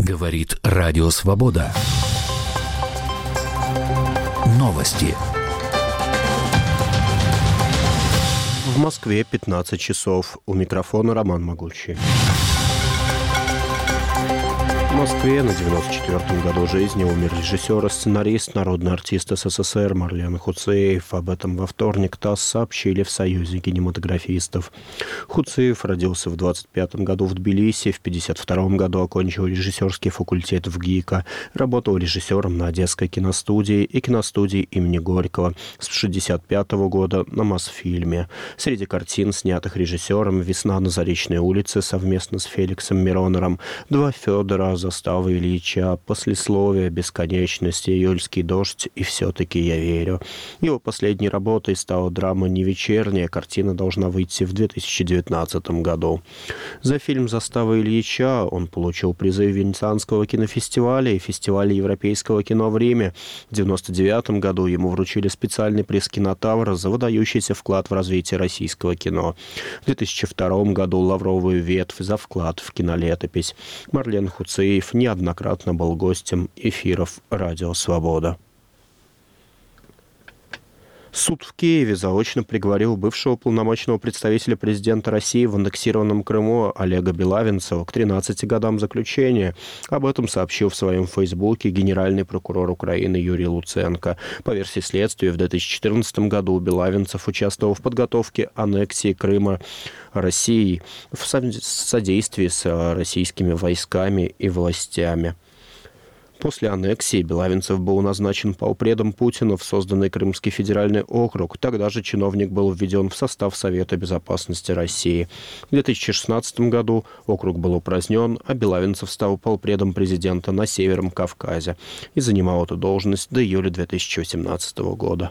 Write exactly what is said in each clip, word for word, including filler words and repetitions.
Говорит Радио Свобода. Новости. В Москве пятнадцать часов. У микрофона Роман Могучий. В Москве на девяносто четвёртом году жизни умер режиссер и сценарист, народный артист СССР Марлен Хуцеев. Об этом во вторник ТАСС сообщили в Союзе кинематографистов. Хуцеев родился в двадцать пятом году в Тбилиси, в пятьдесят втором году окончил режиссерский факультет в ГИКа, работал режиссером на Одесской киностудии и киностудии имени Горького. С шестьдесят пятого года на Мосфильме. Среди картин, снятых режиссером, «Весна на Заречной улице» совместно с Феликсом Миронером, «Два Федора», «Застава Ильича», «Послесловие», «Бесконечность», «Июльский дождь» и «Все-таки я верю». Его последней работой стала драма «Не вечерняя». Картина должна выйти в две тысячи девятнадцатом году. За фильм «Застава Ильича» он получил призы Венецианского кинофестиваля и фестиваля европейского кино в Риме. В девяносто девятом году ему вручили специальный приз «Кинотавра» за выдающийся вклад в развитие российского кино. В две тысячи втором году «Лавровую ветвь» за вклад в кинолетопись. Марлен Хуцеев неоднократно был гостем эфиров «Радио Свобода». Суд в Киеве заочно приговорил бывшего полномочного представителя президента России в аннексированном Крыму Олега Белавинцева к тринадцати годам заключения. Об этом сообщил в своем фейсбуке генеральный прокурор Украины Юрий Луценко. По версии следствия, в две тысячи четырнадцатом году Белавинцев участвовал в подготовке аннексии Крыма России в содействии с российскими войсками и властями. После аннексии Белавинцев был назначен полпредом Путина в созданный Крымский федеральный округ. Тогда же чиновник был введен в состав Совета безопасности России. В две тысячи шестнадцатом году округ был упразднен, а Белавинцев стал полпредом президента на Северном Кавказе и занимал эту должность до июля две тысячи восемнадцатого года.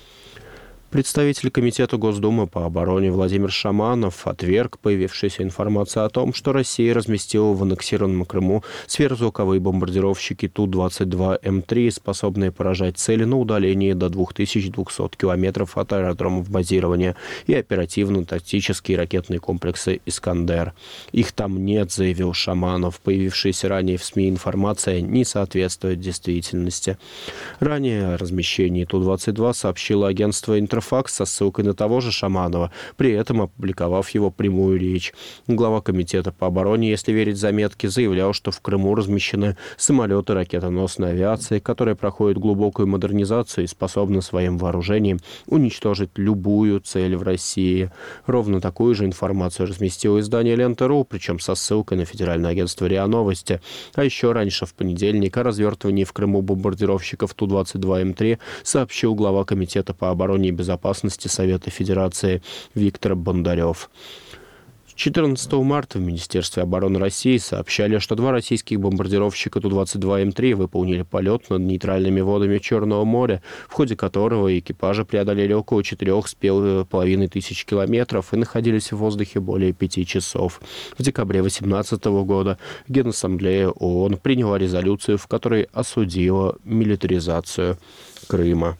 Представитель Комитета Госдумы по обороне Владимир Шаманов отверг появившуюся информацию о том, что Россия разместила в аннексированном Крыму сверхзвуковые бомбардировщики Ту двадцать два М три, способные поражать цели на удалении до две тысячи двухсот километров от аэродромов базирования, и оперативно-тактические ракетные комплексы «Искандер». Их там нет, заявил Шаманов. Появившаяся ранее в СМИ информация не соответствует действительности. Ранее о размещении Ту двадцать два сообщило агентство «Интерфакс» со ссылкой на того же Шаманова, при этом опубликовав его прямую речь. Глава Комитета по обороне, если верить заметке, заявлял, что в Крыму размещены самолеты ракетоносной авиации, которые проходят глубокую модернизацию и способны своим вооружением уничтожить любую цель в России. Ровно такую же информацию разместило издание «Лента.ру», причем со ссылкой на Федеральное агентство РИА Новости. А еще раньше, в понедельник, о развертывании в Крыму бомбардировщиков Ту двадцать два М три сообщил глава Комитета по обороне и безопасности безопасности Совета Федерации Виктор Бондарев. четырнадцатого марта в Министерстве обороны России сообщали, что два российских бомбардировщика Ту двадцать два М три выполнили полет над нейтральными водами Черного моря, в ходе которого экипажи преодолели около четырех с половиной тысяч километров и находились в воздухе более пяти часов. В декабре две тысячи восемнадцатого года Генассамблея ООН приняла резолюцию, в которой осудила милитаризацию Крыма.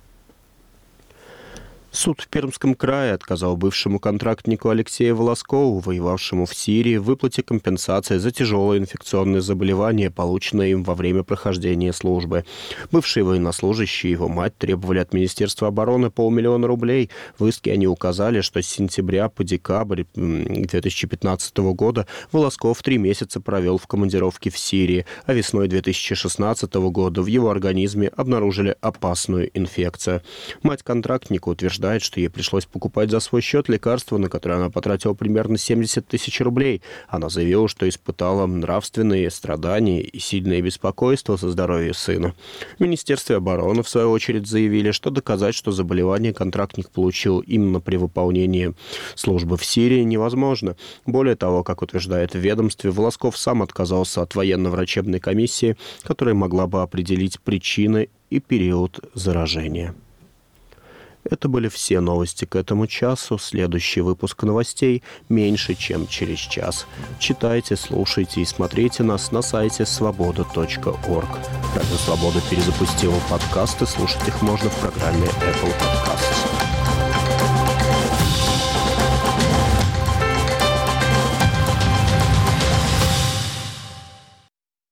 Суд в Пермском крае отказал бывшему контрактнику Алексею Волоскову, воевавшему в Сирии, в выплате компенсации за тяжелое инфекционное заболевание, полученное им во время прохождения службы. Бывшие военнослужащие и его мать требовали от Министерства обороны полмиллиона рублей. В иске они указали, что с сентября по декабрь две тысячи пятнадцатого года Волосков три месяца провел в командировке в Сирии, а весной две тысячи шестнадцатого года в его организме обнаружили опасную инфекцию. Мать контрактника утверждает, что ей пришлось покупать за свой счет лекарства, на которые она потратила примерно семьдесят тысяч рублей. Она заявила, что испытала нравственные страдания и сильное беспокойство за здоровье сына. В Министерстве обороны, в свою очередь, заявили, что доказать, что заболевание контрактник получил именно при выполнении службы в Сирии, невозможно. Более того, как утверждает в ведомстве, Волосков сам отказался от военно-врачебной комиссии, которая могла бы определить причины и период заражения. Это были все новости к этому часу. Следующий выпуск новостей меньше, чем через час. Читайте, слушайте и смотрите нас на сайте свобода точка орг. Радио Свобода перезапустила подкасты. Слушать их можно в программе Apple Podcasts.